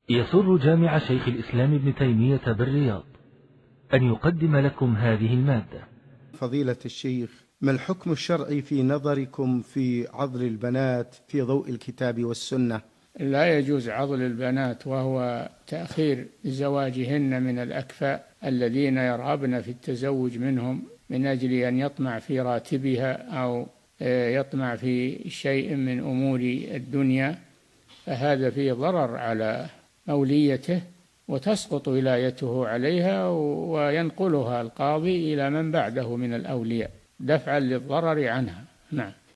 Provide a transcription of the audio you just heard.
يسر جامع شيخ الإسلام ابن تيمية بالرياض أن يقدم لكم هذه المادة. فضيلة الشيخ، ما الحكم الشرعي في نظركم في عضل البنات في ضوء الكتاب والسنة؟ لا يجوز عضل البنات، وهو تأخير زواجهن من الأكفاء الذين يرغبن في التزوج منهم من أجل أن يطمع في راتبها أو يطمع في شيء من أمور الدنيا، فهذا فيه ضرر على موليته، وتسقط ولايته عليها وينقلها القاضي إلى من بعده من الأولياء دفعا للضرر عنها. نعم.